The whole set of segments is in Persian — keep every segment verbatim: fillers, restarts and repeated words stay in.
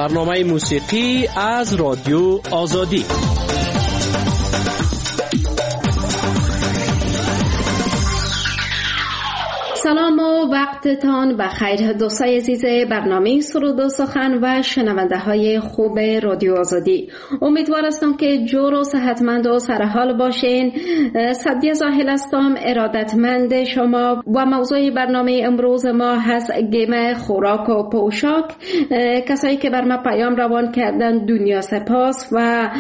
برنامه موسیقی از رادیو آزادی. سلام و وقتتان بخیر دوستای عزیز برنامه سرود و سخن و شنونده های خوب رادیو آزادی. امیدوار هستم که جور و صحتمند و سرحال باشین. سعدیه زاهل هستم، ارادتمند شما، و موضوع برنامه امروز ما هست گیم خوراک و پوشاک. کسایی که بر ما پیام روان کردن دنیا سپاس و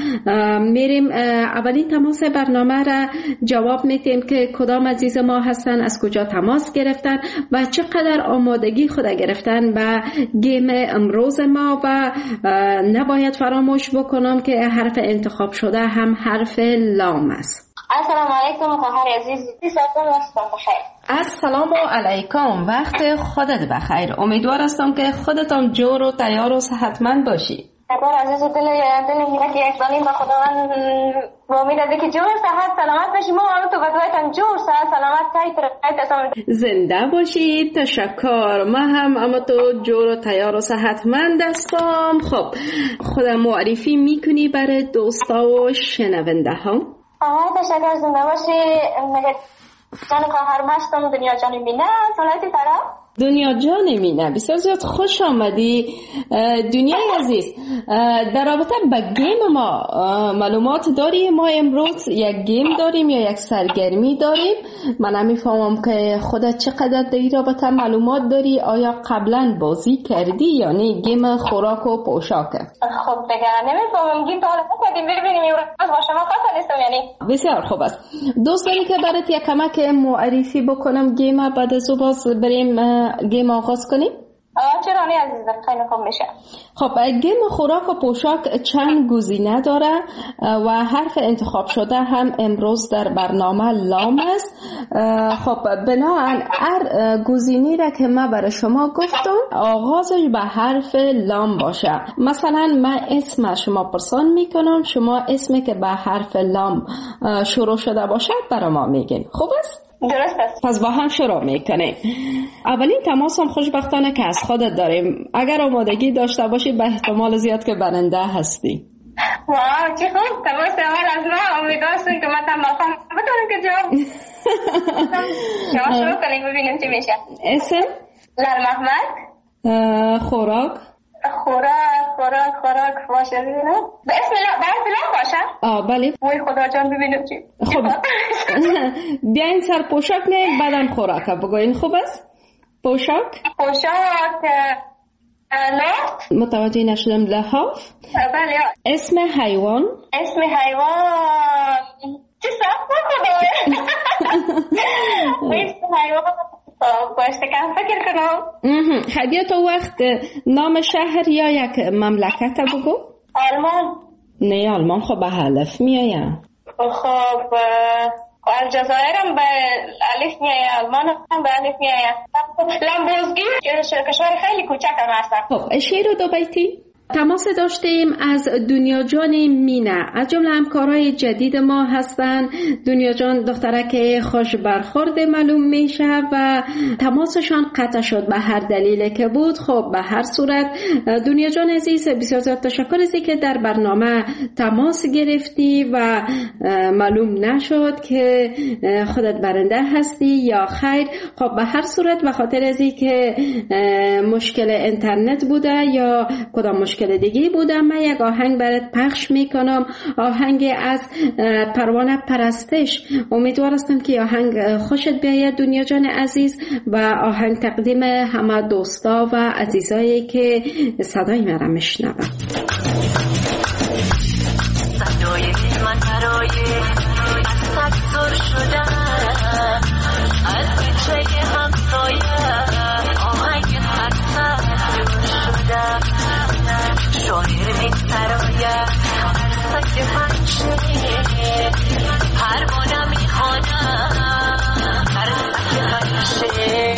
میریم اولین تماس برنامه را جواب میدیم که کدام عزیز ما هستن، از کجا تماس گرفتن و چقدر آمادگی خود گرفتن به گیم امروز ما. و نباید فراموش بکنم که حرف انتخاب شده هم حرف لام است. السلام علیکم خواهر عزیز، سلام بخیر. السلام علیکم، وقت خودت بخیر. امیدوار هستم که خودتان جور و تیار و صحتمند باشی. خبر عزیز دل دل میگه که یک دانیم با خداوند با امید است که جور صحت سلامت باشی. ما هم تو بدوایتان جور صحت سلامت تایی ترقیت زنده باشی. تشکر. ما هم اما تو جور و تیار و صحتمند هستم. خب خودم معرفی میکنی برای دوستا و شنونده ها؟ آه تشکر. زنده باشی. مگه جان خواهر مستم دنیا جان مینه سلامتی طرف دنیا جان مینه. بسیار زیاد خوش آمدی دنیای عزیز. در رابطه با گیم ما معلومات داری؟ ما امروز یک گیم داریم یا یک سرگرمی داریم. من نمیفهمم که خودت چقدر در این رابطه معلومات داری. آیا قبلا بازی کردی یا نه گیم خوراک و پوشاک؟ خب دیگه نمیفهمم گیم تا حالا نکردیم. ببینیم امروز با شما خاص نیستم یعنی. بسیار خوب است. دوست داری که برات یک کمک معرفی بکنم گیم، بعد از اون باز بریم گیم آغاز کنیم؟ آه چرا نه عزیزم، خیلی خوب میشه. خب گیم خوراک و پوشاک چند گزینه داره و حرف انتخاب شده هم امروز در برنامه لام است. خب بنابراین هر گزینه را که من برای شما گفتم آغازش به حرف لام باشه. مثلا من اسم شما پرسان میکنم، شما اسمی که به حرف لام شروع شده باشه برای ما میگین. خوب است؟ درست است. پس با هم شروع میکنیم. اولین تماس هم خوشبختانه که از خودت داریم. اگر آمادگی داشته باشی به احتمال زیاد که برنده هستی. واو چه خوب. تماس اول از ما. امیدوارم که من تمام بتونم که جواب شما شروع کنیم ببینیم چی میشه. اسم؟ لال محمد. خوراک؟ خوراک خوراک خوراک باشه ببینم. به اسم لا به اسم لا باشه. آه بله. وای خدا جان ببینم چی. خب بیاین سر پوشاک نه بعدن خوراک بگوین. خوب است؟ پوشاک؟ پوشاک لحاف. متوجه نشدم. لحاف؟ بله. اسم حیوان؟ اسم حیوان چی سخت نکنه. اسم حیوان باشه کم فکر کنم. حدیه تو وقت نام شهر یا یک مملکت بگو. آلمان. نه آلمان خب به حلف میایم. خب الجزایر هم به الف میایم، آلمان هم به الف میایم. لامبورگی کشور خیلی کوچک هم هست. خب شعر دو بیتی تماس داشتیم از دنیا جان مینه. از جمله همکارای جدید ما هستن. دنیا جان دخترک خوش برخورد معلوم میشه و تماسشان قطع شد به هر دلیلی که بود. خب به هر صورت دنیا جان عزیز بسیار زیاد تشکر ازی که در برنامه تماس گرفتی و معلوم نشد که خودت برنده هستی یا خیر. خب به هر صورت به خاطر ازی که مشکل اینترنت بوده یا کدام مشکل دیگه بودم، من یک آهنگ برات پخش میکنم. آهنگ از پروانه پرستش. امیدوار هستم که آهنگ خوشت بیاید دنیا جان عزیز و آهنگ تقدیم همه دوستا و عزیزایی که صدای مرا میشنون. صدای من برای تکثر شده از بچه همسایه آهنگ تکثر شده شاعر می‌سراید سک پنشه پروانه می‌خوانم هر سک پنشه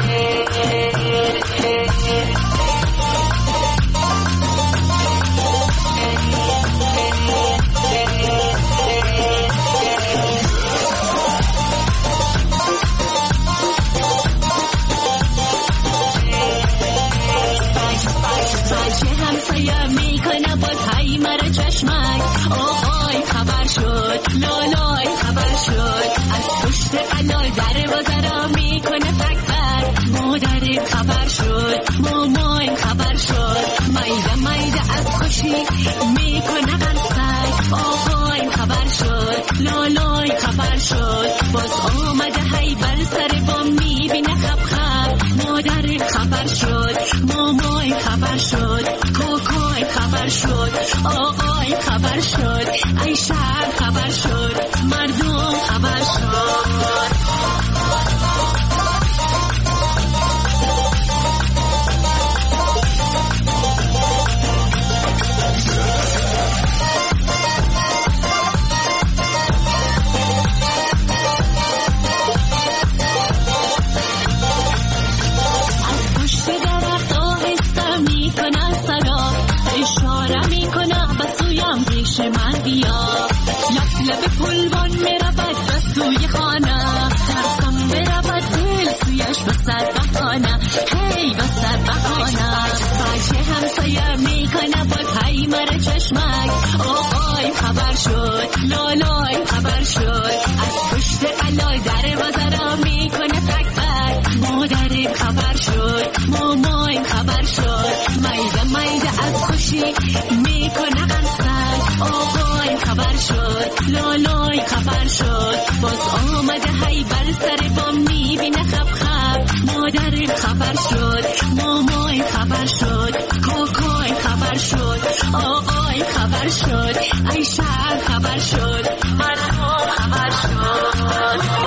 شد باز آمده هی بر سر بام میبینه خب خب مادر خبر شد مامای خبر شد کوکای خبر شد آقای خبر شد ای شهر خبر شد مردم خبر شد من بیا لب لب پلوان میرود بس توی خانه ترسم برود دل سویش بسر بخانه هی بسر بخانه بچه همسایه میکنه باز هی مره چشمک آقای خبر شد لالای خبر شد از پشت قلای در بازارا میکنه تک تک مادر خبر شد مامای خبر شد میده میده از خوشی میکنه قصد آقای خبر شد لالای خبر شد باز آمده هی بر سر بام میبینه خب خب مادر خبر شد مامای خبر شد کوکای خبر شد آقای خبر شد ای شهر خبر شد مردم خبر شد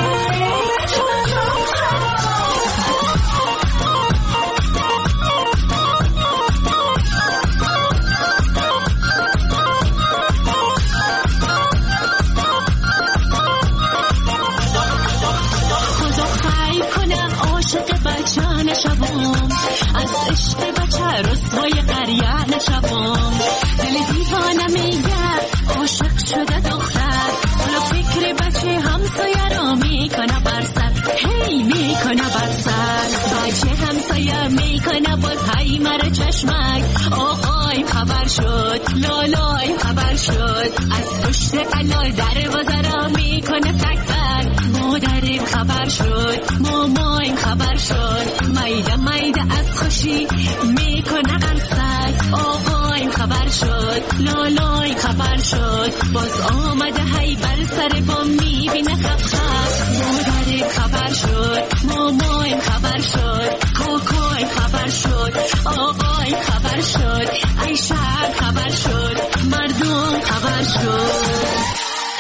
نشوام از عشق بچه رسوای قریه نشوام دل دیوانه میگه عاشق شده دختر حالا فکر بچه همسایه را میکنه برسر هی میکنه برسر بچه همسایه میکنه باز هی مره چشمک آقای خبر شد لالای خبر شد از پشت قلای در بازارا میکنه تک تک مادر خبر شد مامای خبر شد میده میده از خوشی میکنه قصد آقای خبر شد لالای خبر شد باز آمده هی بر سر بام میبینه خب خب مادر خبر شد مامای خبر شد کوکای خبر شد آقای خبر شد ای شهر خبر شد مردم خبر شد.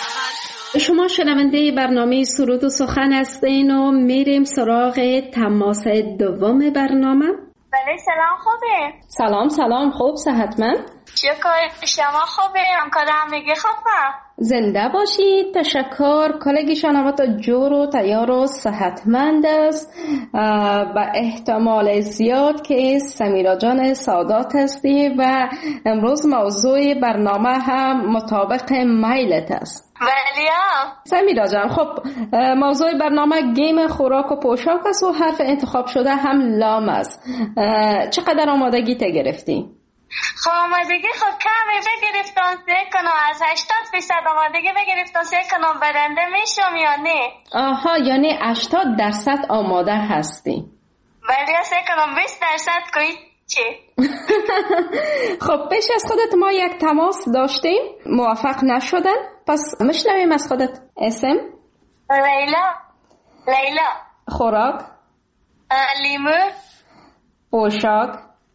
شما شنونده برنامه سرود و سخن هستین و میریم سراغ تماس دوم برنامه. بله سلام خوبه. سلام سلام خوب صحتمند. شکر شما خوبه همکار همگی خوبه. زنده باشید. تشکر. کلگی شنوات جور و تیار و صحتمند است و احتمال زیاد که سمیرا جان سادات هستی و امروز موضوع برنامه هم مطابق میلت است. بله سمیرا جان خب موضوع برنامه گیم خوراک و پوشاک است و حرف انتخاب شده هم لام است. چقدر آمادگی ته گرفتی؟ خب آمادگی خب کمی بگرفتم سه کنم از هشتاد فیصد آمادگی بگرفتم سه کنم برنده میشم یا نه؟ آها یعنی هشتاد درصد آماده هستی. بله سه کنم بیست درصد کوی چی؟ خب پیش از خودت ما یک تماس داشتیم موفق نشدن پس مشنویم از خودت. اسم؟ لیلا. لیلا. خوراک؟ لیمو. پوشاک؟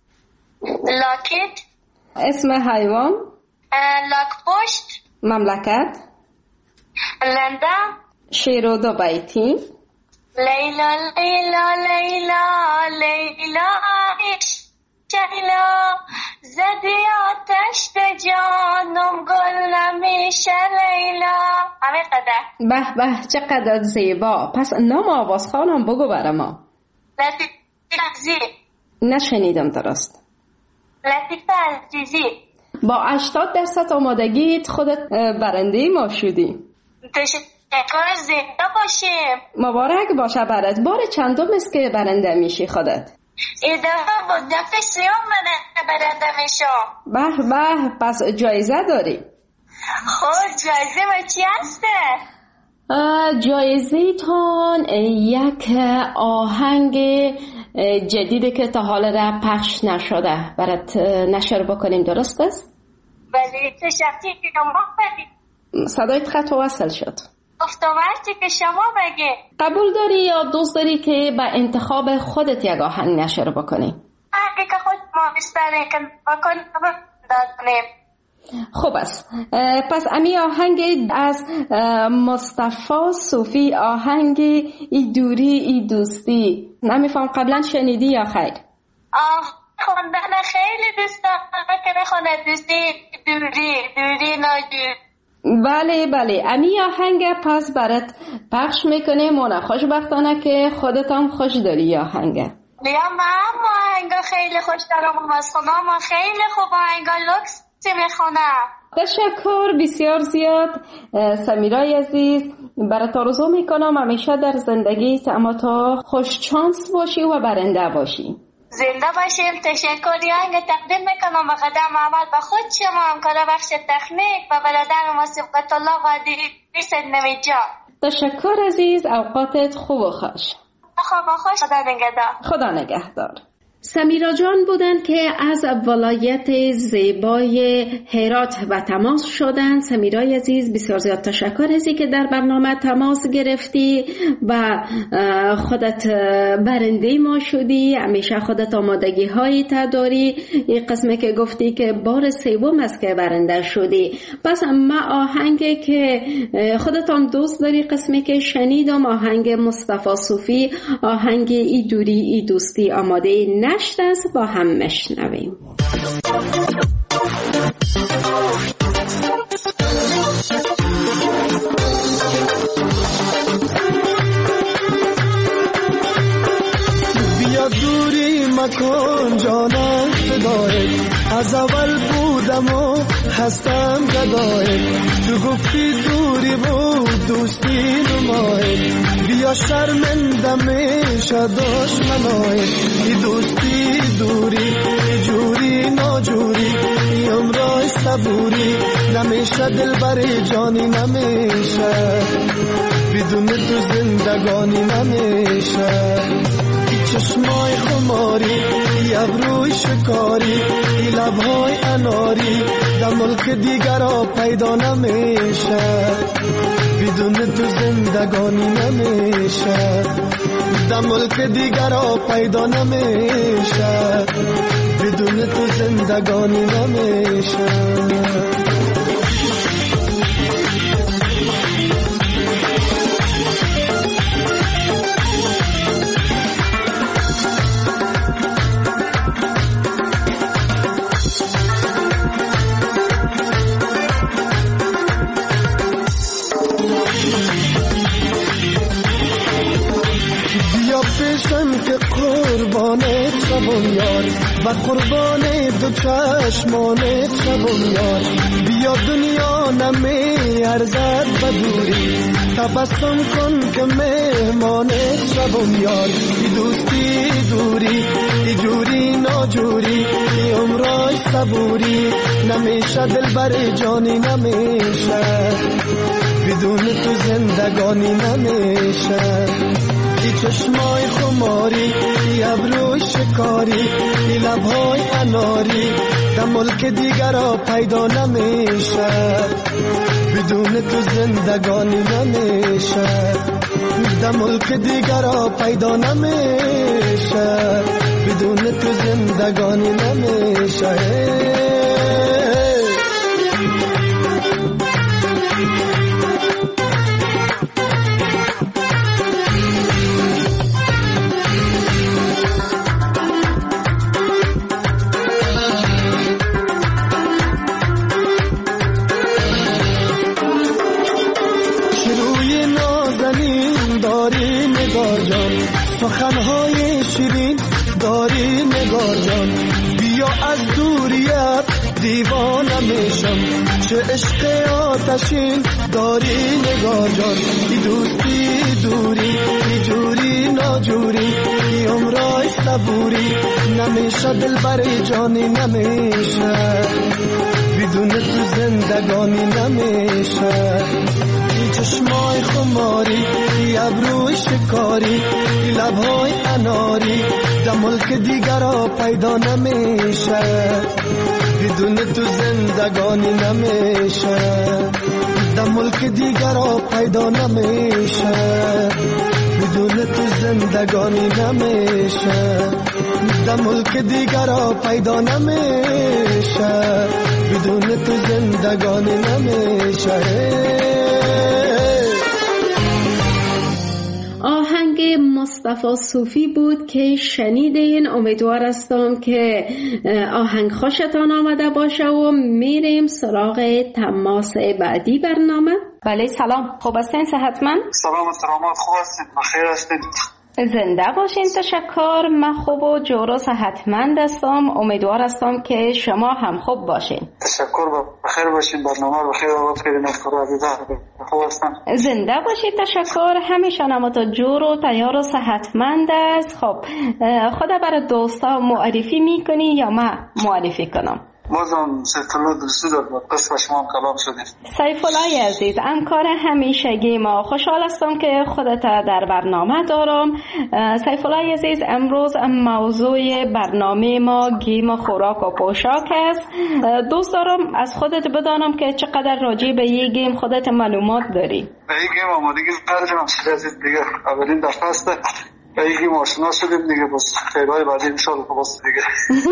لاکت. اسم حیوان؟ لاکپشت. مملکت؟ لندن. شعر و دو بیتی؟ لیلا لیلا لیلا لیلا عشق لیلا زدی آتش به جانم گل نمیشه لیلا. همه قدر. به به چقدر زیبا. پس نام آواز خانم بگو برای ما. لطیفه عزیزی. نشنیدم درست. لطیفه عزیزی. با هشتاد درصد آمادگیت خودت برنده ما شدی. تشکر زنده باشیم. مبارک باشه برات. بار چندم است که برنده میشی خودت؟ ایده با دفعه سیوم من برنده میشم. به به پس جایزه داری. خب جایزه ما چی هسته؟ جایزه تان یک آهنگ جدیدی که تا حال را پخش نشده برات نشر بکنیم درست است؟ ولی تشکر که ما بدید. صدایت خط وصل شد. گفتم گفتم هرچی که شما بگی. قبول داری یا دوست داری که به انتخاب خودت یک آهنگ نشر بکنی؟ اگه که خود ما بیشتره که بکنیم دادنیم. خوب است. پس امی آهنگ از مصطفی صوفی، آهنگ ای دوری ای دوستی، نمیفهم قبلا شنیدی یا خیر؟ آه خوندن خیلی دوست دارم که بخونه دوستی دوری دوری ناجور. بله بله امی آهنگ پس برات پخش میکنه. مونا خوشبختانه که خودت هم خوش داری آهنگ. یا من آهنگ خیلی خوش دارم از خدا، ما خیلی خوب آهنگ لوکس میخونم. تشکر بسیار زیاد سمیرای عزیز، برات آرزو میکنم همیشه در زندگیت اما تا خوش چانس باشی و برنده باشی. زنده باشیم. تشکری آهنگ تقدیم میکنم و قدم اول به خود شما همکار بخش تکنیک و برادر ما سبقت الله قادری سنمی جان. تشکر عزیز، اوقاتت خوب و خوش. خوب و خوش. خدا نگهدار. خدا نگهدار. سمیرا جان بودند که از ولایت زیبای هرات و تماس شدند. سمیرای عزیز بسیار زیاد تشکر ازی که در برنامه تماس گرفتی و خودت برنده ما شدی. همیشه خودت آمادگی هایی تا داری. این قسمه که گفتی که بار سوم است که برنده شدی. پس ما آهنگی که خودت هم دوست داری قسمه که شنیدم آهنگ مصطفی صوفی، آهنگ ای دوری ای دوستی آماده نشت است، با هم مشنویم. بیا دوری مکن جانم فدای، از اول بودم و هستم گدای، تو گفتی دوری بود دوستی نمای، بیا شرمنده میشه دشمنای، ای دوستی دوری ای جوری ناجوری، ای عمرای صبوری نمیشه دل بر جانی نمیشه، بدون تو زندگانی نمیشه، چشمای خماری ای ابروی شکاری ای لبهای اناری در ملک دیگر ها پیدا نمیشه، بدون تو زندگانی نمیشه، در ملک دیگر ها پیدا نمیشه، بدون تو زندگانی نمیشه. که قربانت شبم یار و قربان دو چشمانت شبم یار، بیا دنیا نمی ارزد به دوری، تبسم کن که مهمانت شبم یار، ای دوستی دوری ای جوری ناجوری، ای عمرای صبوری نمیشه دل بر جانی نمیشه، بدون تو زندگانی نمیشه، ای چشمای خماری ای ابروی شکاری ای لبهای اناری در ملک دیگر ها پیدا نمیشه، بدون تو زندگانی نمیشه، در ملک دیگر ها پیدا نمیشه، بدون تو زندگانی نمیشه. سخنهای شیرین داری نگار جان، بیا از دوریت دیوانه میشم، چه عشق آتشین داری نگار جان، ای دوستی دوری ای جوری ناجوری، ای عمرای صبوری نمیشه دل بر جانی نمیشه، بدون تو زندگانی نمیشه، چشمای خماری ای ابروی شکاری ای لبهای اناری در ملک دیگر ها پیدا نمیشه، بدون تو زندگانی نمیشه، در ملک دیگر را پیدا نمیشه، بدون تو زندگانی نمیشه. در ملک دیگر را پیدا نمیشه، بدون تو زندگانی نمیشه. آهنگ مصطفی صوفی بود که شنیدین. امیدوار هستم که آهنگ خوشتان آمده باشه و میریم سراغ تماس بعدی برنامه. بله سلام، خوب هستین؟ صحتمند؟ سلام سلامت، خوب هستین؟ بخیر هستین؟ زنده باشین. تشکر. من خوب و جور و صحتمند هستم. امیدوار هستم که شما هم خوب باشین. تشکر، بخیر باشین. برنامه بخیر آغاز کردین. خوب هستم. زنده باشید. تشکر. همیشه نمات جور و تیار و صحتمند است. خب خدا برای دوستا معرفی میکنی یا من معرفی کنم؟ بازم سیف الله دوستی داد با قسم شما کلام شدیم. سیف الله عزیز، همکار همیشگی ما، خوشحال هستم که خودت در برنامه دارم. سیف الله عزیز، امروز موضوع برنامه ما گیم خوراک و پوشاک است. دوست دارم از خودت بدانم که چقدر راجع به این گیم خودت معلومات داری. به این گیم آمادگی ندارم عزیز، دیگه اولین دفعه است به این گیم آشنا شدیم دیگه، بس خیلی‌های بعدی انشاءالله بس دیگه.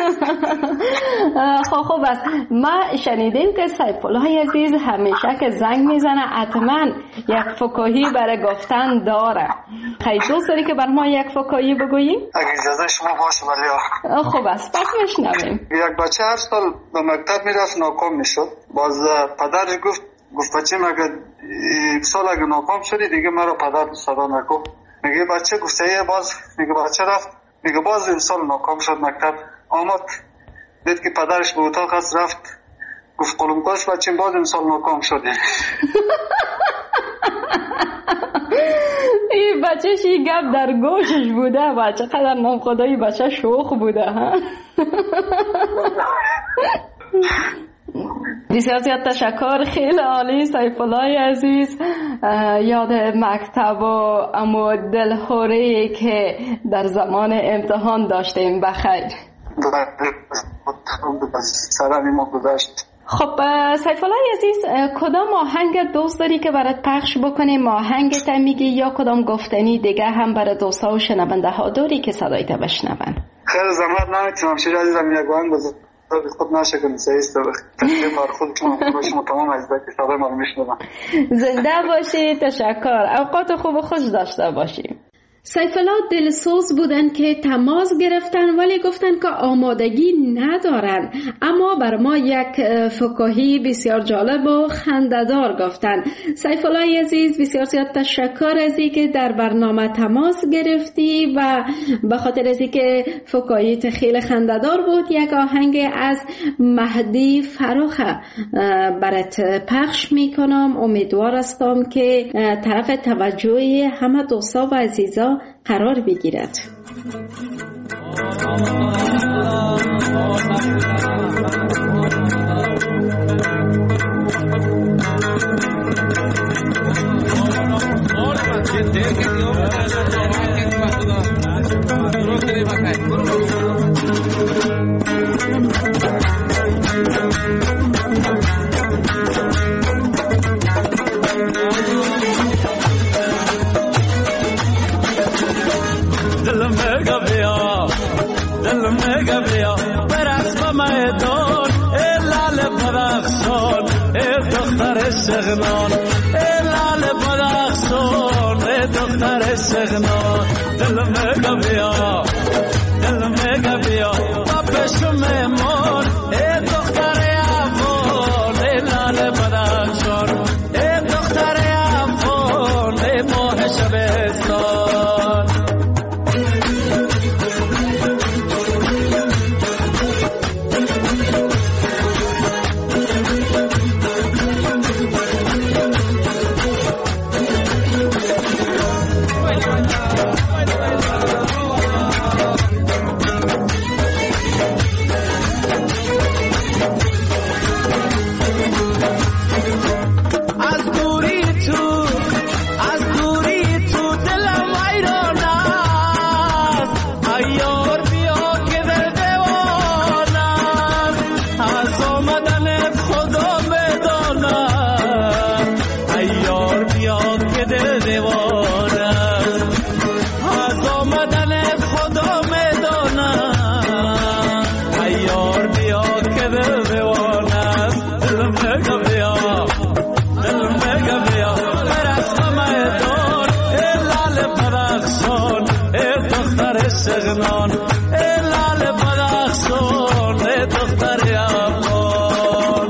خب خوب است. ما شنیدیم که سیف الله عزیز همیشه که زنگ میزنه حتما یک فکاهی برای گفتن داره. خیلی دوست داری که بر ما یک فکاهی بگویی؟ اگه اجازه شما باشه. ولی خوب است، پس بشنویم. یک بچه هر سال به مکتب میرفت، ناکام میشد. باز پدرش گفت گفت بچه مگه سال اگه ناکام شدی دیگه مرا پدر صدا نکن. میگه بچه گفته باز، میگه بچه رفت، میگه باز امسال ناکام شد. مکتب آمد دید که پدرش به اتاق هست، رفت گفت قلمکاش بچه باز امسال ناکام شده. این بچهش این گپ در گوشش بوده. بچه قدر نام خدایی بچه شوخ بوده ها. بسیار زیاد تشکر. خیلی عالی سیف الله عزیز. یاد مکتب و امو دلخوری که در زمان امتحان داشتیم بخیر. سرمی ما گذشت. خب سیف الله عزیز، کدام آهنگ دوست داری که برات پخش بکنیم؟ آهنگت میگی یا کدام گفتنی دیگه هم برای دوستا و شنونده ها داری که صدایت بشنون؟ خیلی زحمت نمیتونم شیر عزیزم یک آهنگ بزن خود نشه کنی سعیست تشکر بر خود شما شما تمام عزیزه که صدای ما رو میشنون. زنده باشی. تشکر. اوقات خوب و خوش داشته باشی. سیف الله دلسوز بودن که تماس گرفتن ولی گفتن که آمادگی ندارن، اما بر ما یک فکاهی بسیار جالب و خنده‌دار گفتن. سیف الله عزیز، بسیار زیاد تشکر از اینکه در برنامه تماس گرفتی و به خاطر از اینکه فکاهیت خیلی خنده‌دار بود. یک آهنگ از مهدی فراخ برات پخش میکنم. امیدوار هستم که طرف توجه همه دوستا و عزیزا قرار بگیرد. سغنان لال بدخشان دختر سغنان دل مگا بیا دل مگا بیا بابش میمون دختر افغان لال بدخشان دختر افغان ماه شبستان. یار بیا که دل دیوانه است از آمدن خدا میدانم ای یار بیا که دل دیوانه است دل میگه بیا دل میگه بیا برسم میدان ای لال بدخشان ای دختر شغنان ای لال بدخشان ای دختر افغان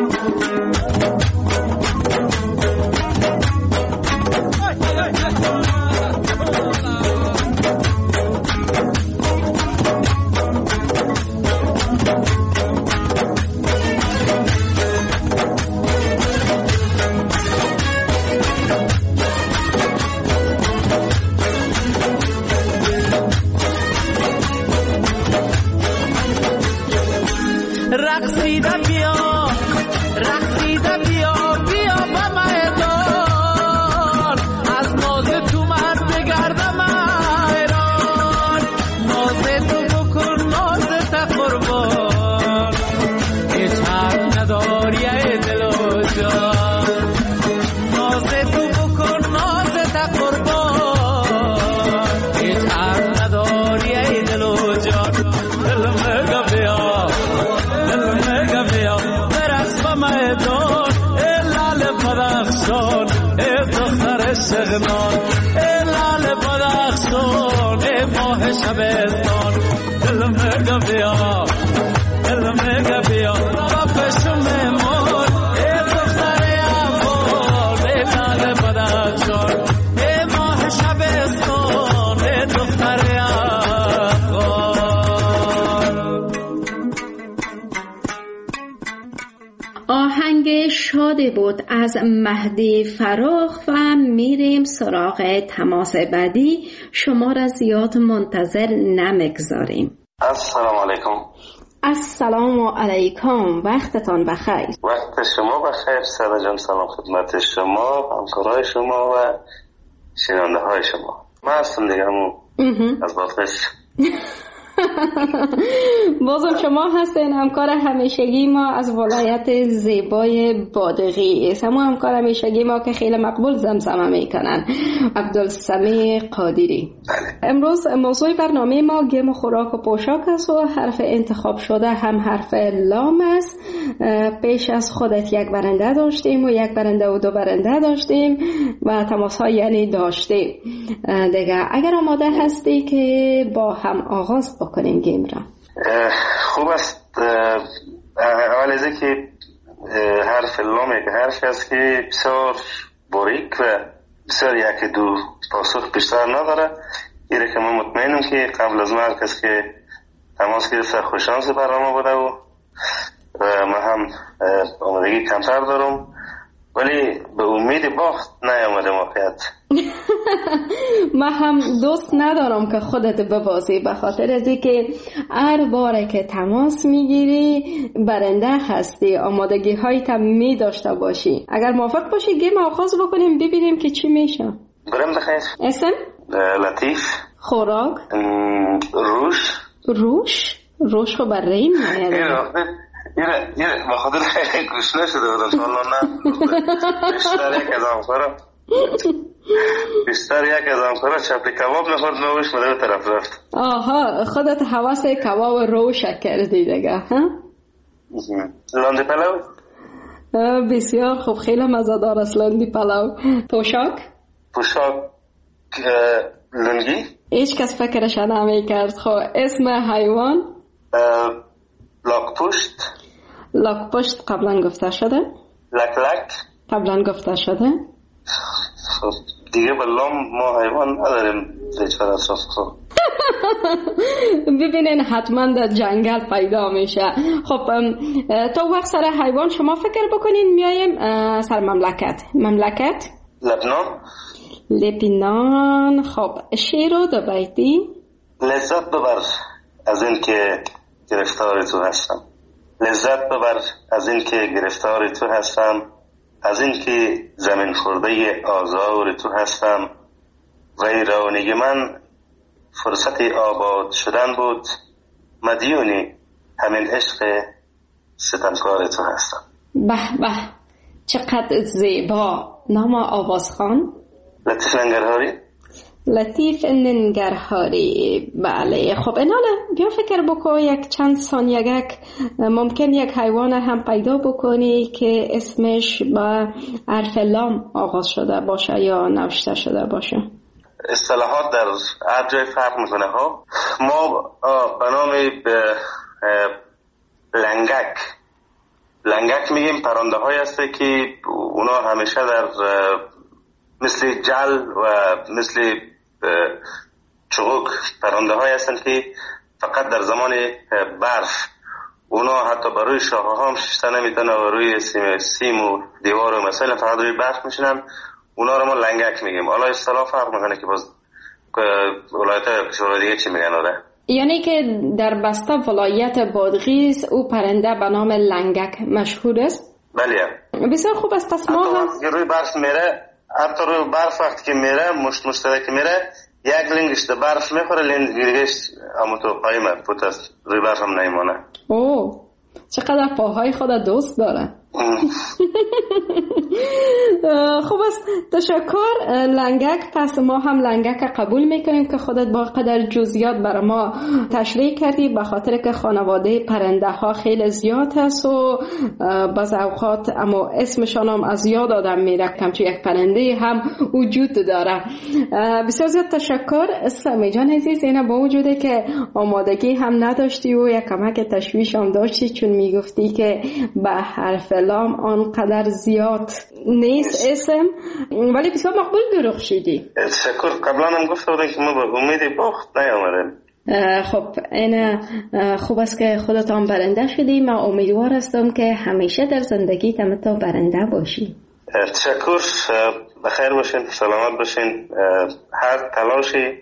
رقصیده بیا رقصیده بیا بیا به میدان از ناز تو من بگردم ایران ناز تو بکن ناز تا قربان هیچ حق نداری ای دل و جان ناز تو بکن ناز تا قربان هیچ حق نداری ای دل و جان دل میگه بیا میدان ای لال بدخشان ای دختر شغنان ای لال بدخشان ای ماه شبستان دل میگه بیا دل میگه بیا بابا پشم میمون ای دختر افغان ای لال بدخشان ای ماه شبستان ای دختر افغان. آهنگ شادی بود از مهدی فراخ و میریم سراغ تماس بعدی. شما را زیاد منتظر نمیگذاریم. السلام علیکم. السلام علیکم، وقتتان بخیر. وقت شما بخیر ساده جان. سلام خدمت شما، همکارای شما و شنونده های شما. من هستم دیگه همون از بادغیس. بازم شما هستین همکار همیشگی ما از ولایت زیبای بادغیس، همون همکار همیشگی ما که خیلی مقبول زمزمه میکنن، عبدالسمیع قادری. امروز موضوع برنامه ما گیم و خوراک و پوشاک است و حرف انتخاب شده هم حرف لام است. پیش از خودت یک برنده داشتیم و یک برنده و دو برنده داشتیم و تماس ها یعنی داشتیم دیگه. اگر آماده هستی که با هم آغاز بکنیم گیم را. خوب است. اول از که حرف لام یک حرف است که بسیار باریک و بسیار یک دو پاسخ بیشتر نداره. ایره که من مطمئنم که قبل از مرگ است که تماس گرفته خوششانس برنامه بوده و من هم آمادگی کمتر دارم، ولی به امید باخت نیامده موقعیت. من هم دوست ندارم که خودت ببازی، به خاطر از اینکه هر باره که تماس میگیری برنده هستی، آمادگی هایت هم می داشته باشی. اگر موافق باشی گیم آغاز بکنیم ببینیم که چی میشه. برم بخیر. اسم؟ لطیف. خوراک؟ روش. روش؟ روش خب بر ریم نمیده. یه یه با خاطر خیلی گوشنه شده بودم سوالا نه بیشتر یک از همکارا بیشتر یک از همکارا چپلی کباب نخورد نوش مده به طرف رفت. آها خودت حواس کباب روش کردی دیگه ها؟ لاندی پلو. بسیار خوب، خیلی مزه‌دار است لاندی پلو. پوشاک؟ پوشاک لنگی. هیچ کس فکرش نمی کرد. خب اسم حیوان؟ لاک پشت. لاک پشت قبلا گفته شده؟ لک لک قبلا گفته شده؟ خب دیگه به لام ما حیوان نداریم هیچ قدر اساس. خب ببینین حتما در جنگل پیدا میشه. خب تا وقت سر حیوان شما فکر بکنین میایم سر مملکت. مملکت؟ لبنان. لبنان. خب شعر و دو بیتی. لذت ببر از این که گرفتار تو هستم. لذت ببر از این که گرفتار تو هستم، از این که زمین خورده آزار تو هستم. ویرانگی من فرصت آباد شدن بود، مدیونی همین عشق ستمکار تو هستم. به به چقدر زیبا. نام آوازخوان؟ لطیف ننگرهاری. لطیف ننگرهاری. بله. خب ایناله بیا فکر بکن یک چند ثانیه‌ک ممکن یک حیوان هم پیدا بکنی که اسمش با حرف لام آغاز شده باشه یا نوشته شده باشه. اصطلاحات در هر جای فرق میکنه ها. ما به نام لنگک لنگک میگیم پرنده های هسته که اونا همیشه در مثل جل و مثل چغوک پرنده های هستن که فقط در زمان برف اونا حتی بر روی شاخه ها هم ششته نمیتونن و روی سیم, سیم و دیوار و مثلا فقط روی برف میشنن. اونا رو ما لنگک میگیم. حالا اصطلاح فرق میکنه که باز ولایت های کشورهای دیگه چی میگن آره. یعنی که در بسته ولایت بادغیس او پرنده به نام لنگک مشهور است؟ بله. بسیار خوب است. پس ما هم روی برف میره، حتی روی برف وقتی که میره مشت مشترک میره یک لنگش در برف میخوره، لنگش همون تو قایمه پوت است، روی برف هم نیمانه. اوه چقدر پاهای خود دوست داره. خوب است، تشکر لنگک. پس ما هم لنگک قبول میکنیم که خودت با قدر جزئیات برای ما تشریح کردی، به خاطر که خانواده پرنده ها خیلی زیاد هست و بعض اوقات اما اسمشان هم از یاد آدم میره، کمچو یک پرنده هم وجود داره. بسیار زیاد تشکر سمی جان عزیز. اینه با وجوده که آمادگی هم نداشتی و یک کمک تشویش هم داشتی، چون میگفتی که به حرف لام آنقدر زیاد نیست اسم، ولی بسیار مقبول دروغ شدی. تشکر. قبلا هم گفته بودن که ما به امید باخت نیامدیم. خب این خوب است که خودتان برنده شدی. من امیدوار هستم که همیشه در زندگی تمتا برنده باشی. تشکر. بخیر باشین، سلامت باشین. هر تلاشی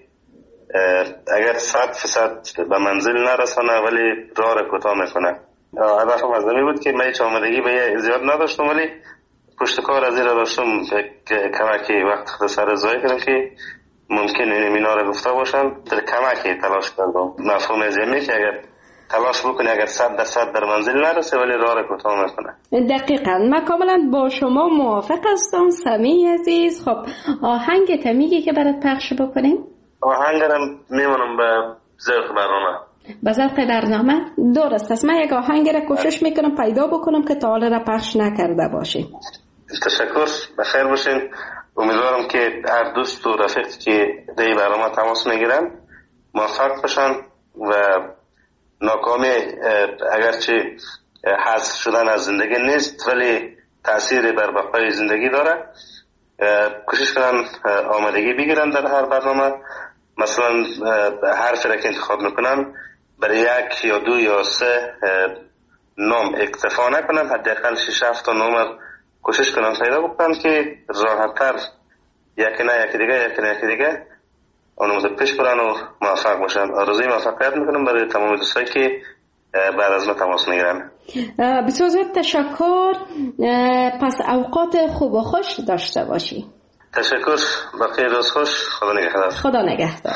اگر صد فیصد به منزل نرسانه ولی راه را کوتاه میکنه. هدفم از نمی بود که من هیچ آمدگی به زیاد نداشتم ولی پشت کار از این را داشتم که کمکی وقت خود سر زایی کردم که ممکن این اینا را گفته باشم. در کمکی تلاش کردم. مفهوم از اینه که اگر تلاش بکنی اگر صد درصد در منزل نرسه ولی راه را کوتاه میکنه. دقیقاً من کاملا با شما موافق هستم سمی عزیز. خب آهنگ تمیگی که برات پخش بکنیم؟ آهنگم میمونم به ذوق برنامه. به ذوق برنامه درست است. من یک آهنگ را کوشش میکنم پیدا بکنم که تا حالا را پخش نکرده باشی. تشکر. بخیر باشین. امیدوارم که هر دوست و رفیق که دی برنامه تماس میگیرن موفق باشن و ناکامی اگرچه حذف شدن از زندگی نیست ولی تأثیری بر بقای زندگی داره. کوشش کنن آمادگی بگیرن در هر برنامه. مثلا حرفی را که انتخاب میکنن برای یک یا دو یا سه نام اکتفا نکنن، حداقل شش هفت تا نام کوشش کنن پیدا بکنن که راحت‌تر یکی نه یکی دیگه یکی نه یکی دیگه اونو پیش برن و موفق باشن. آرزوی موفقیت میکنم برای تمام دوستایی که بعد از ما تماس میگیرن. بسیار زیاد تشکر. پس اوقات خوب و خوش داشته باشی. تشکر. بقیه روز خوش. خدا نگهدار. خدا نگهدار.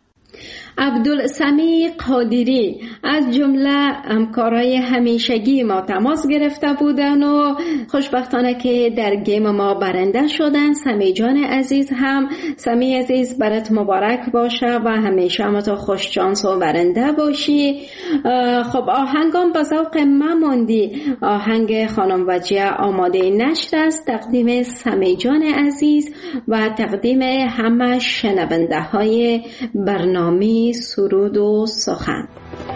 عبدالسمیع قادری از جمله همکارای همیشگی ما تماس گرفته بودن و خوشبختانه که در گیم ما برنده شدن. سمی جان عزیز هم سمی عزیز برات مبارک باشه و همیشه هم تو خوش شانس و برنده باشی. خب آهنگام به ذوق من ماندی. آهنگ خانم وجیه آماده نشر است، تقدیم سمی جان عزیز و تقدیم همه شنونده های برنامه سرود و سخن.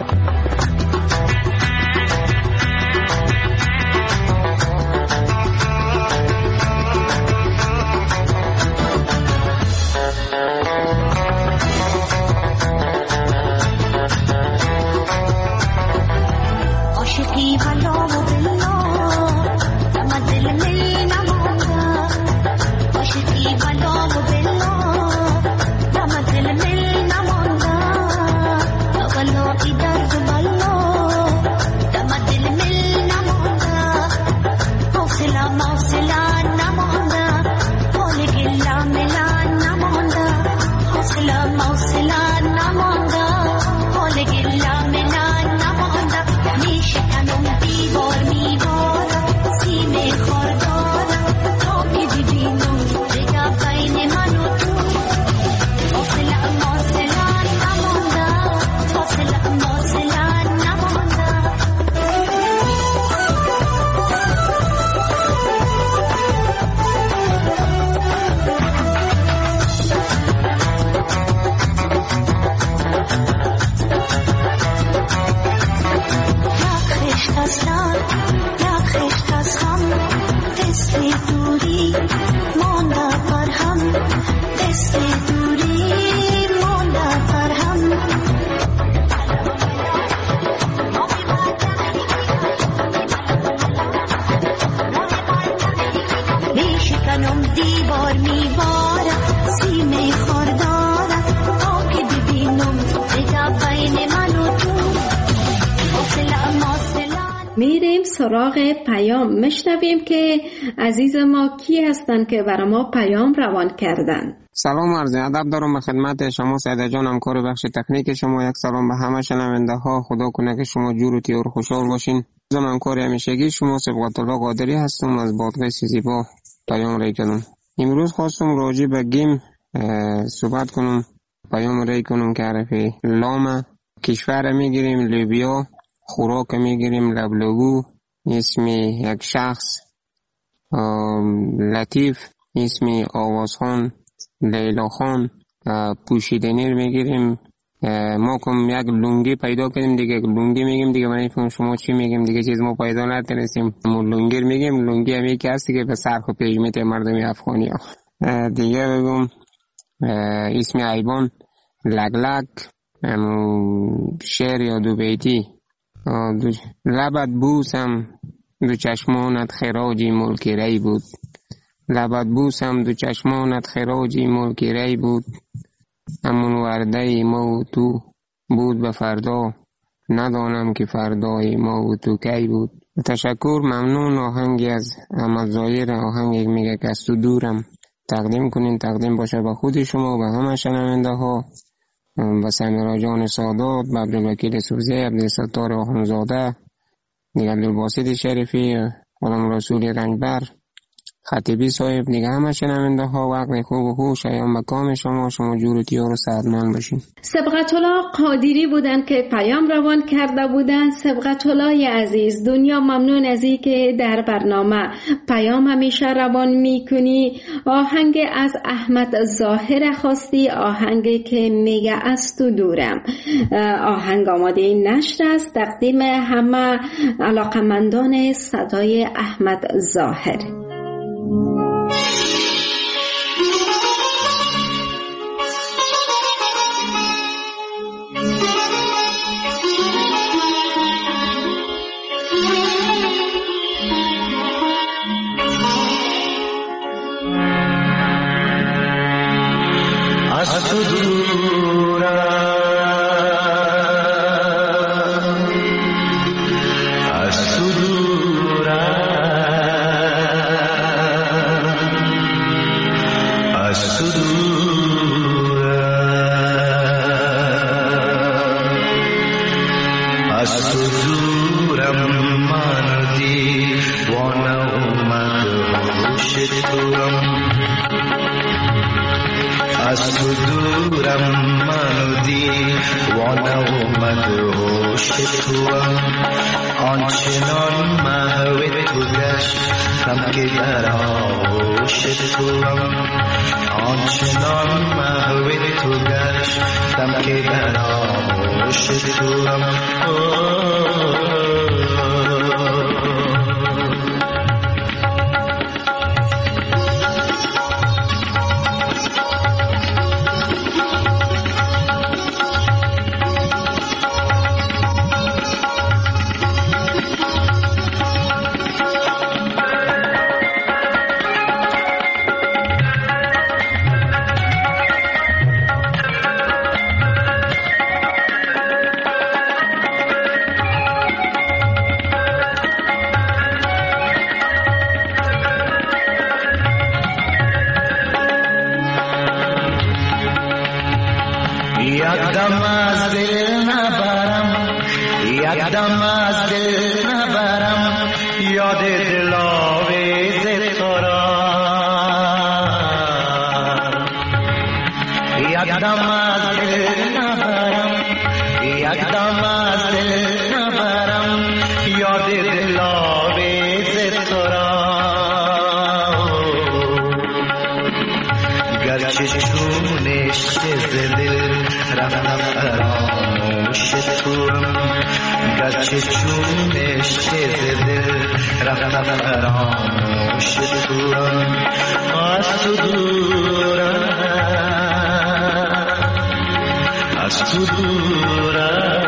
عاشقی بلا و بلا دم دل می نمانده، عاشقی بلا و بلا دم دل می نمانده، بلا بار میبارم سینه خوردارم تا که ببینم رجا بین من و تو میریم سراغ پیام، میشنویم که عزیز ما کی هستن که برای ما پیام روان کردن. سلام عرض ادب دارم به خدمت شما سعید جان، همکار بخش تکنیک شما. یک سلام به همه شنونده ها. خدا کنه که شما جور و تیور خوشحال باشین. من همکار همیشگی شما صبغت الله قادری هستم از بادغیس زیبا پیام رای کنم. امروز خواستم راجع به گیم صحبت کنم. پیام رای کنم که حرف لام کشور میگیریم لیبیا، خوراک میگیریم لبلگو، اسم یک شخص لطیف، اسم آوازخان لیلا خان، پوشیدنی میگیریم. ما کم یک لونگی پیدا کردیم دیگه، لونگی میگیم دیگه، من نمی‌فهمم شما چی میگیم دیگه، چیز ما پیدا نتونستیم. ما لونگی میگیم، لونگی هم یکی هستی که به سرخ و پیجمیت مردم افغانی ها. دیگه بگم اسم ایبان لگلگ، شعر یا دو بیتی. دو لبت بوسم دو چشمانت خراجی ملکی ری بود، لبت بوسم دو چشمانت خراجی ملکی ری بود، همون ورده ما و تو بود به فردا، ندانم که فردای ما و تو کی بود. تشکر، ممنون. آهنگی از احمد ظاهر، آهنگی میگه که از تو دورم تقدیم کنین، تقدیم باشه به خود شما و به همه شنونده ها، به سمیرا جان سادات، به عبدالوکیل سوزی، عبدالستار آخونزاده، دیگه عبدالباسط شریفی، غلام رسول رنگبر، خطیبی صاحب، دیگه همه شنونده ها وقت خوب و خوش ایام مکام شما، شما جور و تیار و سعدمند باشین. سبقت الله قادری بودن که پیام روان کرده بودن. سبقت الله عزیز، دنیا ممنون از این که در برنامه پیام همیشه روان میکنی. آهنگ از احمد ظاهر خواستی، آهنگی که میگه از تو دورم. آهنگ آماده نشر است، تقدیم همه علاقمندان صدای احمد ظاهر. از تو دورم، از تو دورم، از تو دورم، از تو دورم، من دیوانه اومد هوش توام، از تو دورم، من دیوانه اومد هوش توام، آنچنان محو تو گشتم که در آغوش توام، آنچنان محو تو گشتم که در آغوش توام. یکدم از دل نبرم، یکدم از دل نبرم، یاد دلاویز تو را، یکدم از دل نبرم، یکدم از دل نبرم، یاد دلاویز تو را، گرچه چونش ز دل رفتم فراموش توام، گرچه چونش ز دل رفتم فراموش توام، از تو دورم، از تو دورم،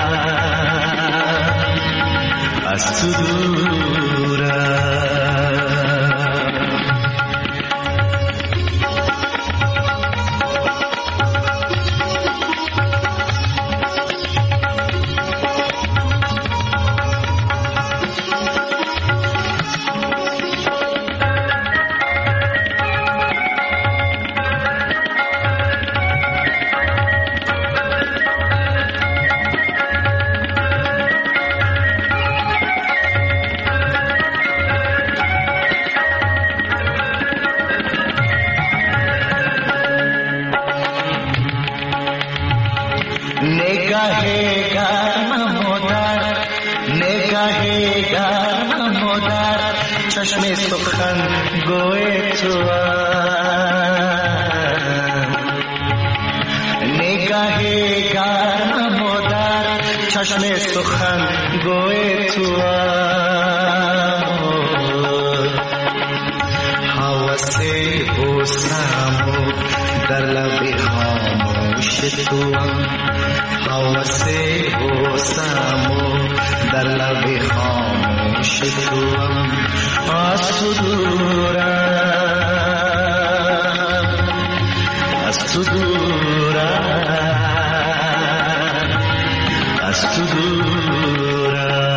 از تو دورم. نگاه گرم مادر نگاه گرم مادر چشم سخن گوی تو نگاه گرم مادر چشم سخن گوی تو حواس بوسم در لب خاموش تو حواس بوسم در لب خاموش تو از تو دورم از تو دورم از تو دورم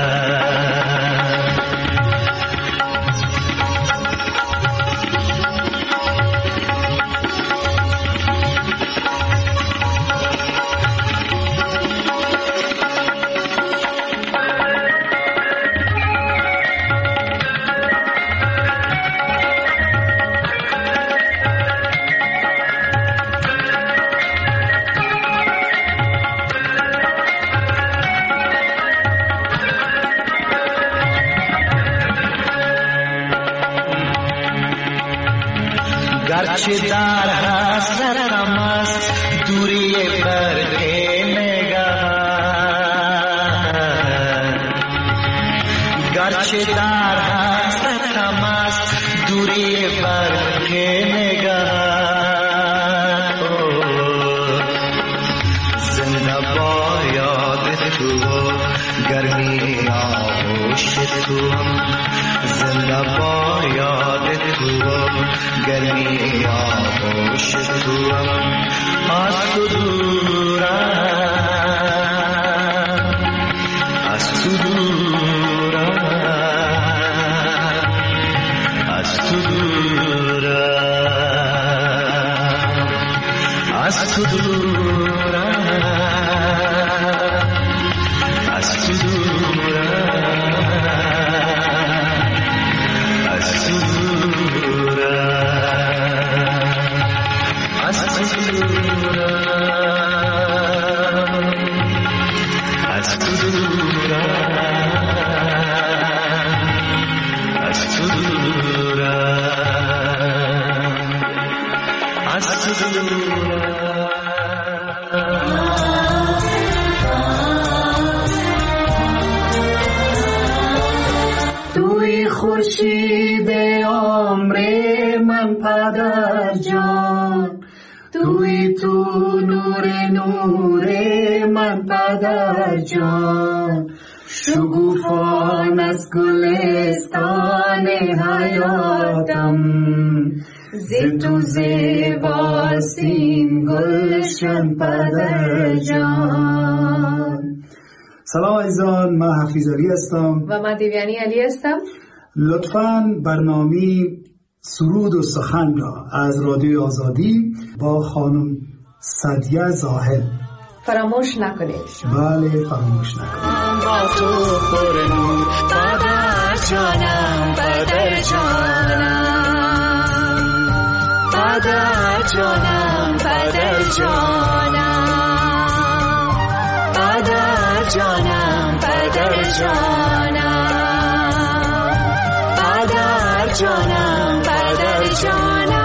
گرچه در حسرتم است دوری برق نگاه گرچه در حسرتم است دوری برق نگاه زنده با یاد تو گرمی آغوش تو زنده با یاد تو گرمی آغوش تو از تو دورم از تو دورم از تو دورم از تو دورم از تو دورم از تو توی خورشید عمر من پدر جان توی تو نور نور من پدر جان شگوفان از گلستان حیاتم ز تو زیباستین گلشن پدر جان. سلام عزیزان، من حفیظ علی هستم و من دیویانی علی هستم. لطفاً برنامه سرود و سخن را از رادیو آزادی با خانم سعدیه زاهد فراموش نکنید. بله فراموش نکنید. با تو پرنور پدر جانم پدر جانم پدر جانم پدر جانم پدر جانم پدر جانم پدر جانم پدر جانم.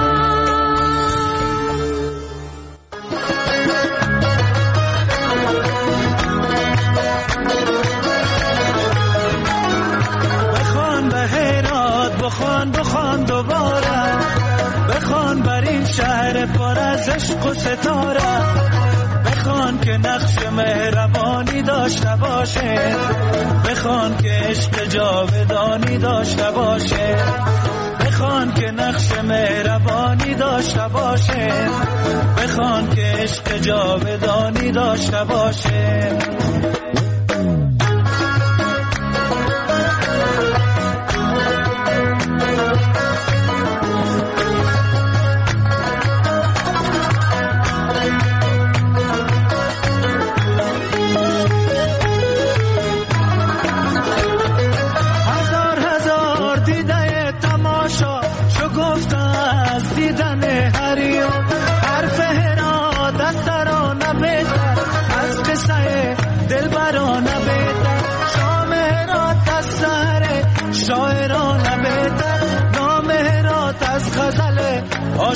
بخوان به هرات بخوان بخوان دوباره بخوان بر این شهر پر از عشق و ستاره بخوان که نقش مهربانی داشته باشه بخوان که عشق جاودانی داشته باشه بخوان که نقش مهربانی داشته باشه بخوان که عشق جاودانی داشته باشه.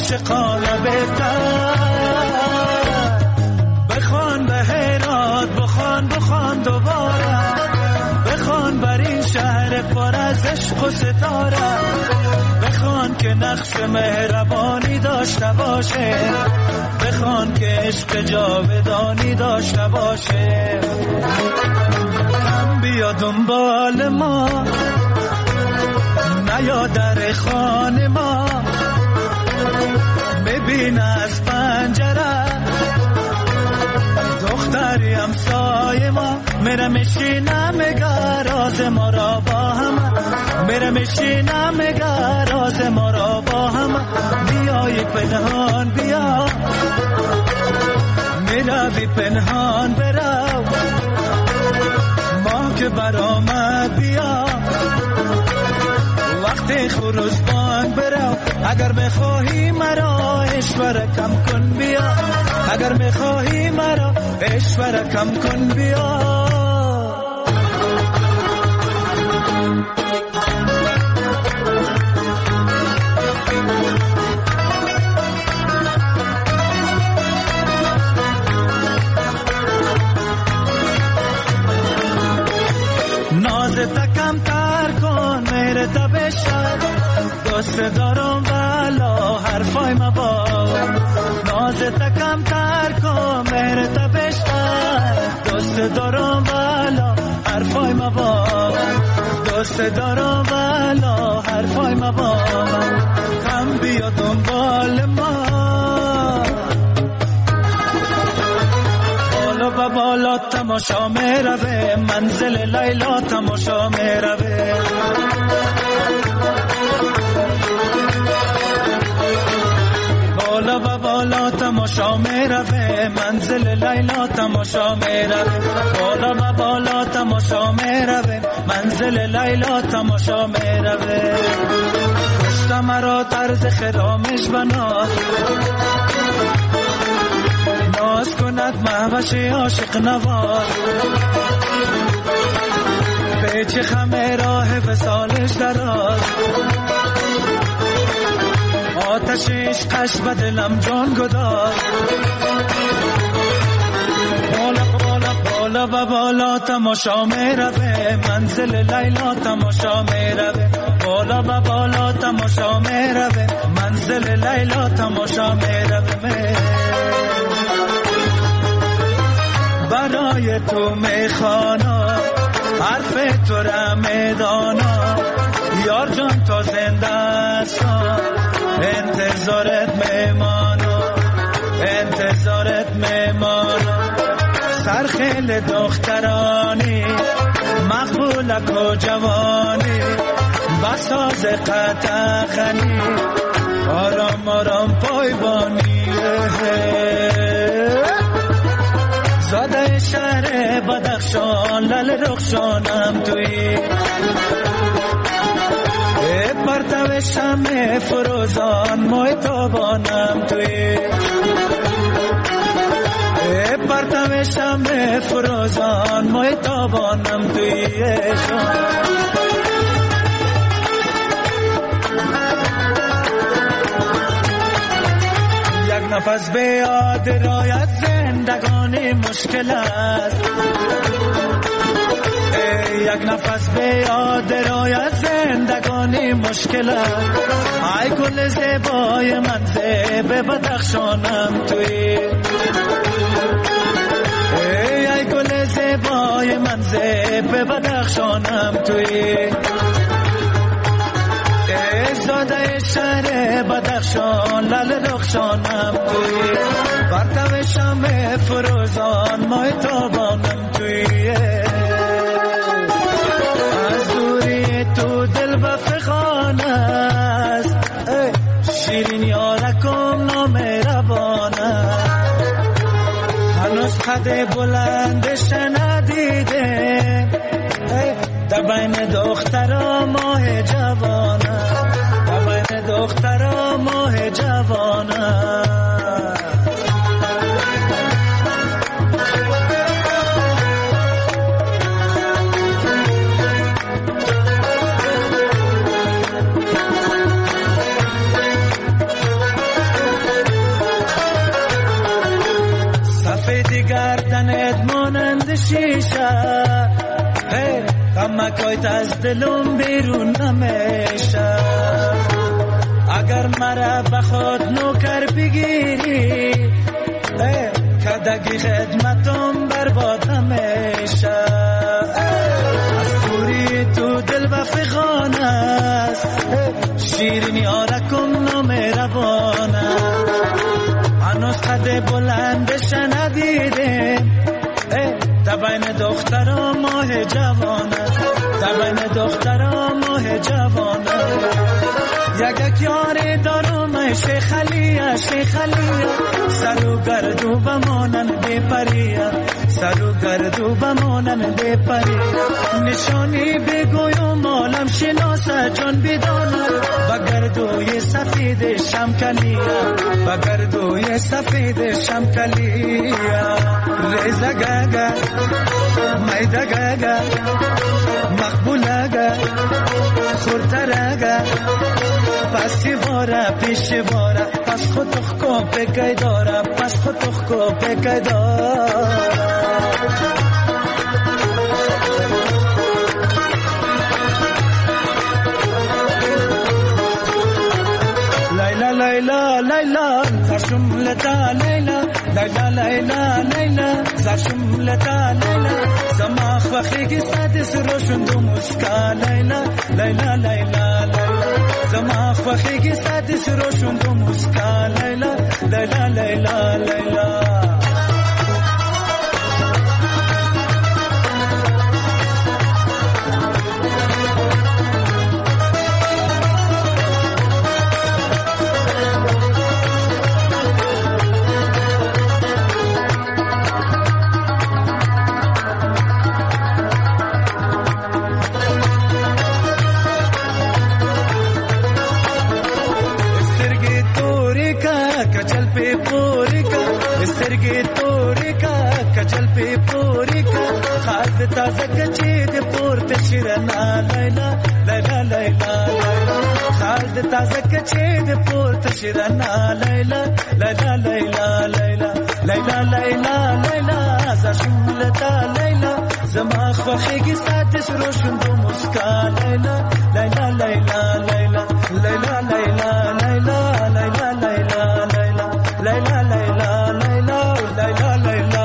عاشقانه بهتر. بخوان به هرات، بخوان بخوان دوباره، بخوان بر این شهر پر از عشق و ستاره، بخوان که نقش مهربانی داشته باشه، بخوان که عشق جاودانی داشته باشه. هم بیا دنبال ما، نیا در خانه ما، ببین از پنجره دختری همسایه ما، میره میشینه میگه راز ما را با هم، میره میشینه میگه راز ما را با هم. بیای پنهان بیا، میروی پنهان برو، ما که برآمد بیا، وقتی خروج بانگ برو. اگر بخواهی مرا اشوره کم کن بیا، اگر بخواهی مرا اشوره کم کن بیا. ناز تکم تر کن میره تبشت، دوست دارم والا حرفای مباد. ناز تکم تر کن میره تبشت، دوست دارم والا حرفای مباد، دوست دارم والا حرفای مباد. هم بیا دنبال ما، بالا و بالا تماشا میروه، منزل لیلا تماشا میروه. بالا و بالا تماشا میروه، منزل لیلا تماشا میروه. بالا و بالا تماشا میروه، منزل لیلا تماشا میروه. کشت مرا طرز خرامش بناز، ناز کند مهوش عاشق نواز. پیچ خم راه وصالش دراز، آتش عشقش به دلم جان گداز. بالا بالا بالا و بالا تماشا میروه، منزل لیلا تماشا میروه. بالا و بالا تماشا میروه، منزل لیلا تماشا میروه. برای تو میخوانا حرف تو را میدانا، یار جان تو زنده هستم، انتظارت میمانا، انتظارت میمانا. سرخیل دخترانی مقبولک و جوانی، بساز قطع خنی آرام آرام پایبانی. زاده شهر بدخشان لل رخشانم توی، پرتو شمع فروزان موی تابانم توی، پرتو شمع فروزان موی تابانم توی. یک نفس به یاد رایت زندگانی مشکل است، یک نفس به یاد رایت زندگانی مشکل است. ای گل زیبای من زیب بدخشانم توی، ای گل زیبای من زیب بدخشانم توی. زاده شهر بدخشان لل رخشانم توی، پرتو شمع فروزان مای تابانم توی. از دوری تو دل بفخان است، شیرین یارکم نام روانه، هنوز قد بلندش ندیده، در بین دخترا ماه جوانه، در بین دخترا ماه جوانه. چشمت مانند شیشه، غمکایت از دلم بیرون نمیشه. اگر مرا بخواد نوکر بگیری، کدگی خدمتم برباد نمیشه. از دوری تو دل و فغان است، شیرینی آرکم نامهربانه. هنوز قد بلندش ندیدیم، تبین دخترا ماه جوانه، تبین دخترا ماه جوانه. یک یک یاری دارم شیخ علیه، شیخ علیه. سر و گردو بمانن بپریه، سر و گردو بمانن بپریه. نشانی بگویم عالم شناسه جان بدانه، بگردوی سفید شمکلیه، بگردوی سفید شمکلیه. ریزه گگه میده گگه مقبوله گه خورتره پس که باره پیش باره، پس خود تخکو بگی داره، پس خود تخکو بگی داره. لیلا لیلا لیلا زرشم لتا لیلا، لیلا لیلا لیلا زرشم لتا لیلا. زماخ وخیگی سادس روشن دو مسکا لیلا، لیلا لیلا لیلا. زماخ وخیگی سادس روشن دو مسکا لیلا، لیلا لیلا لیلا. سترګې تورې کا کجل په پورې کا، خالد تازه کچې د پورته شیرنا لیلا لیلا لیلا لیلا. خالد تازه کچې د پورته شیرنا لیلا لیلا لیلا لیلا لیلا لیلا لیلا. زشم لتا لیلا زما خوخېږي ساتس روشن دو مسکا لیلا لیلا لیلا لیلا لیلا لیلا لیلا لیلا لیلا لیلا لیلا لیلا لیلا لیلا.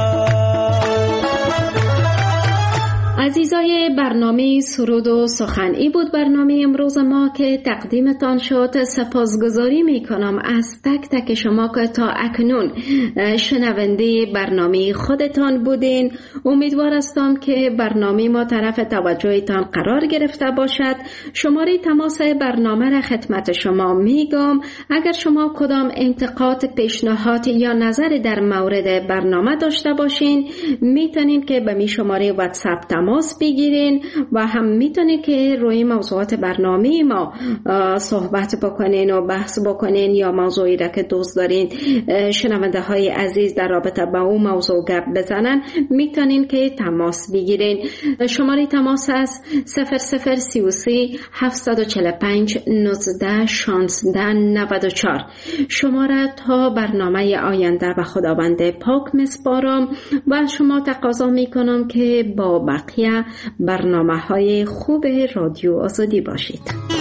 عزیزای برنامه سرود و سخن، ای بود برنامه امروز ما که تقدیمتان شد. سپاسگزاری می کنم از تک تک شما که تا اکنون شنونده برنامه خودتان بودین. امیدوار هستم که برنامه ما طرف توجهتان قرار گرفته باشد. شماره تماس برنامه را خدمت شما میگم. اگر شما کدام انتقاد، پیشنهاد یا نظر در مورد برنامه داشته باشین، میتونین که به می شماره واتساپ تماس بگیرین و هم میتونین که روی موضوعات برنامه ما صحبت بکنین و بحث بکنین، یا موضوعی را که دوست دارین شنونده های عزیز در رابطه با اون موضوع گپ بزنن، میتونین که تماس بگیرین. شماره تماس از صفر صفر سی و سه هفتصد و چهل و پنج نوزده شانزده نود و چهار. شما را تا برنامه آینده به خداوند پاک میسپارم و شما تقاضا میکنم که با بقیه برنامه های خوب رادیو آزادی باشید.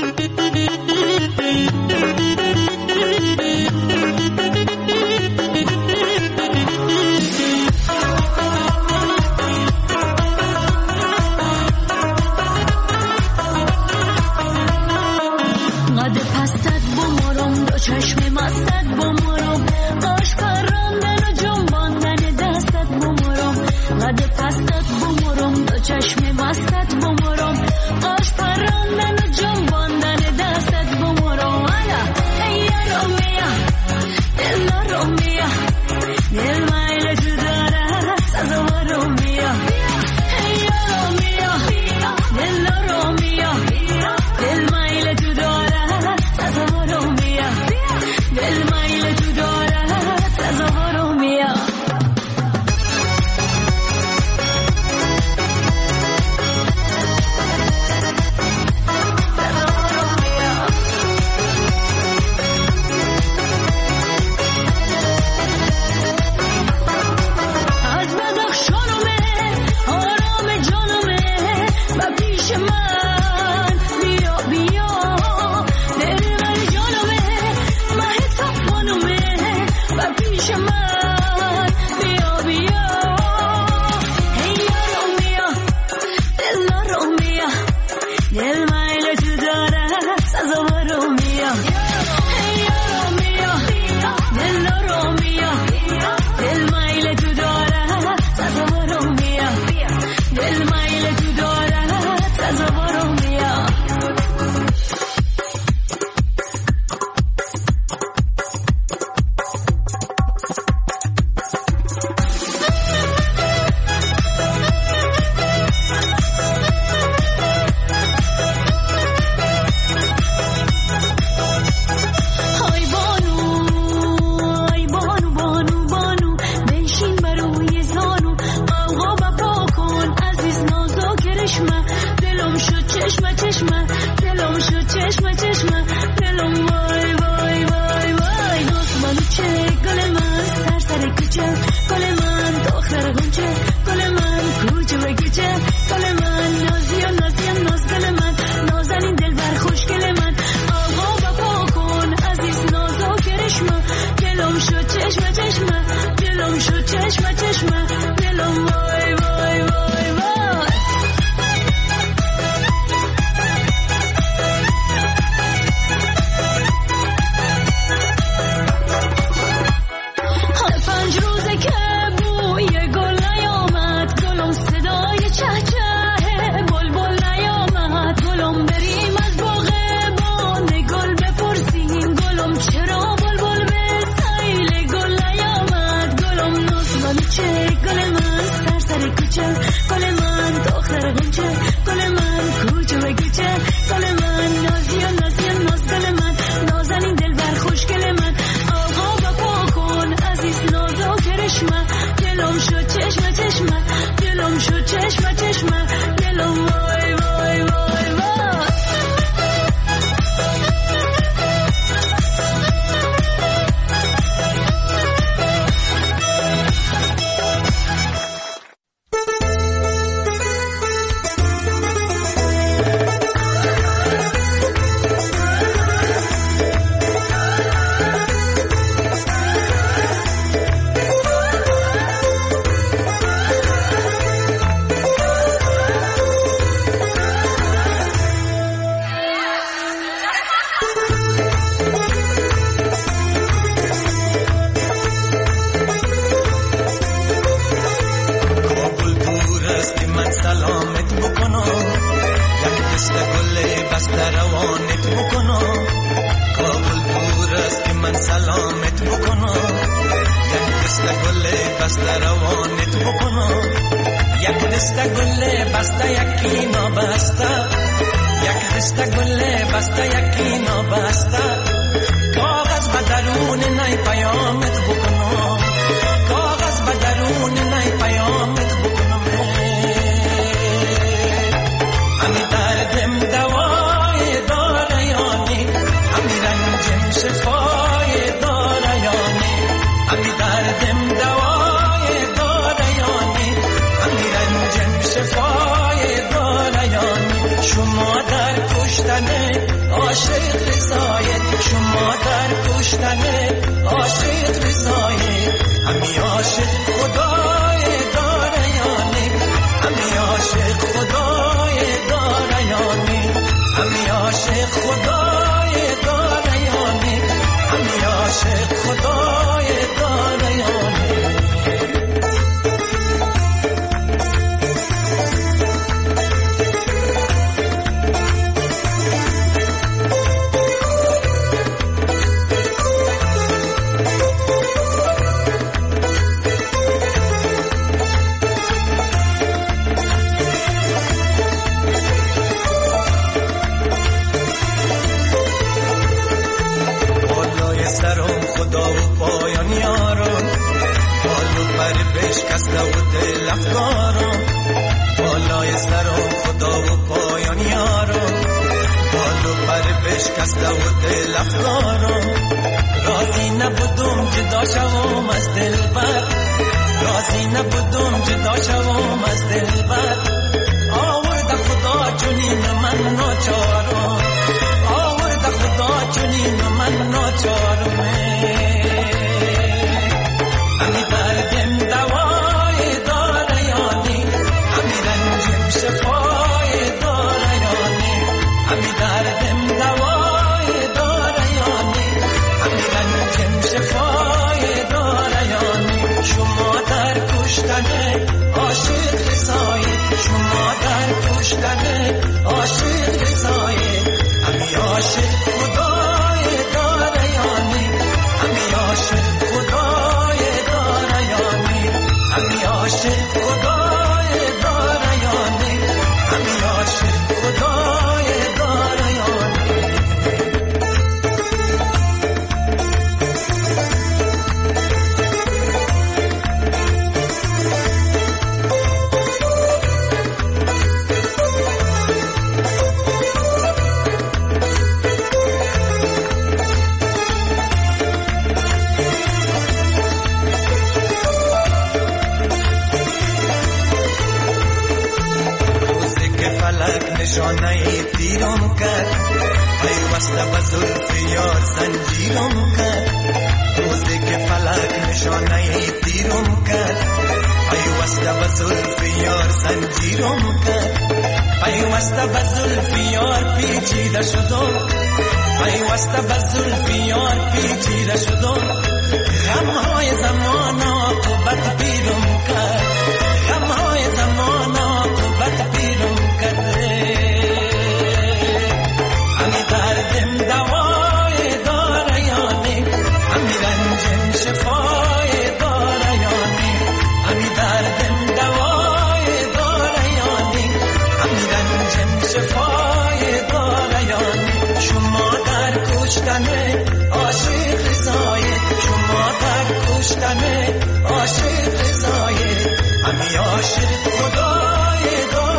قد پستت بمرم، دو چشم مستت بمرم، قاش پراندن و جنباندن دستت بمرم. قد پستت بمرم، دو چشم مستت بمرم، قاش پراندن و جنباندن پیش من بیا بیا ای یارو بیا دلارو بیا دل میل تو داره سزاوارو بیا ای یارو بیا دلارو بیا دل میل تو داره سزاوارو بیا دل میل تو داره سزاوارو بیا شما در کشتن عاشق رضایه همی عاشق خدای دارایانی همی عاشق خدای دارایانی همی عاشق خدای دارایانی همی عاشق خدای دارایانی نشانه تیرم کرد پیوسته به زلف یار زنجیرم کرد روزی که فلک نشانه تیرم کرد پیوسته به زلف یار زنجیرم کرد پیوسته به زلف یار پیچیده شدم پیوسته به زلف یار پیچیده شدم غمهای زمان عاقبت پیرم کرد غمهای زمان عاقبت پیرم کرد همی دردم دوای دارایانی همی رنجم شفای دارایانی همی دردم دوای دارایانی همی رنجم شفای دارایانی شما در کشتن عاشق رضایه شما در کشتن عاشق رضایه همی عاشق خدای دارایانی